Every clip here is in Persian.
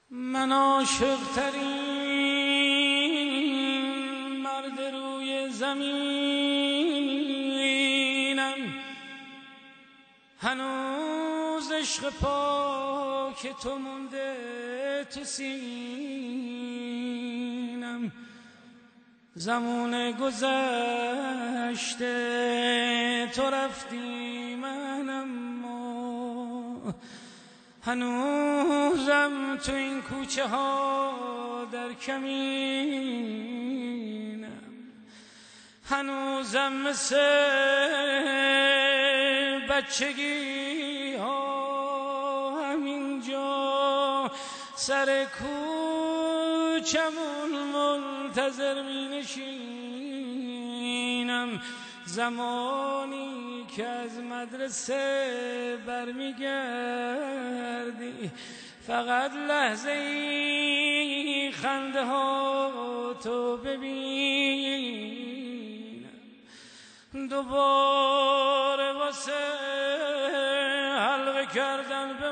من عاشق ترین مرد روی زمینم، هنوز عشق پاک تو مونده تو سینم. زمان گذشته تو رفتی من اما هنوزم تو این کوچه ها در کمینم. هنوزم مثل بچگی ها همینجا سر کوچمون منتظر می نشینم. زمانی که از مدرسه برمیگردی فقط لحظه ای خنده ها تو ببینم. دوباره واسه حلقه کردن به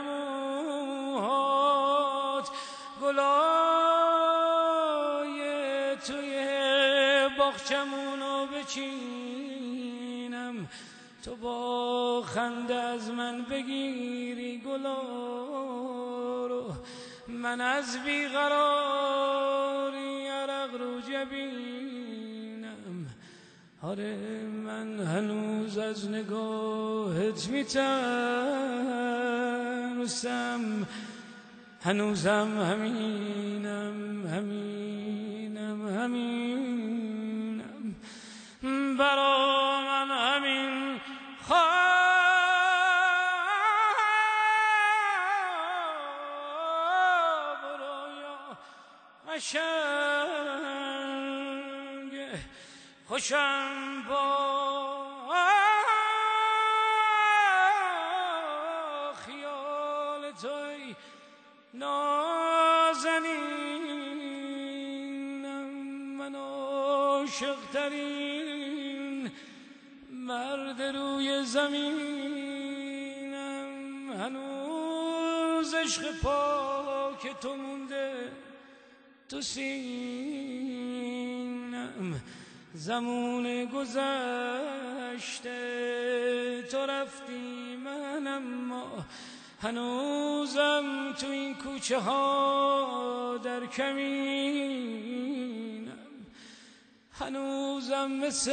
موهات گلای توی باغچمونو بچینم. تو با خنده از من بگیری گلا رو، من از بیقراری عرق رو جبینم. آره من هنوز از نگاهت میترسم، هنوزم همینم برا من همین خواب رویا قشنگه خوشم با خیال توی نازنینم. من عاشق ترین مرد روی زمینم، هنوز عشق پاک تو مونده تو سینم. زمان گذشته تو رفتی من اما هنوزم تو این کوچه ها در کمینم. هنوزم مثل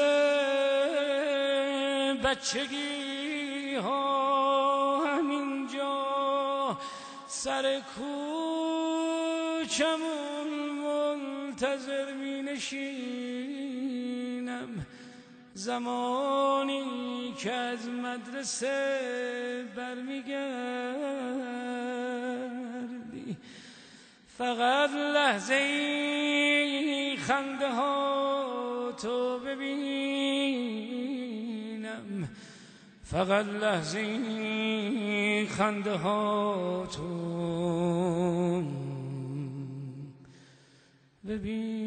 بچگی ها همینجا سر کوچمون منتظر می نشینم. زمانی که از مدرسه برمیگردی فقط لحظه ای خنده ها تو ببینم. فقط لحظه ای خنده ها تو ببینم.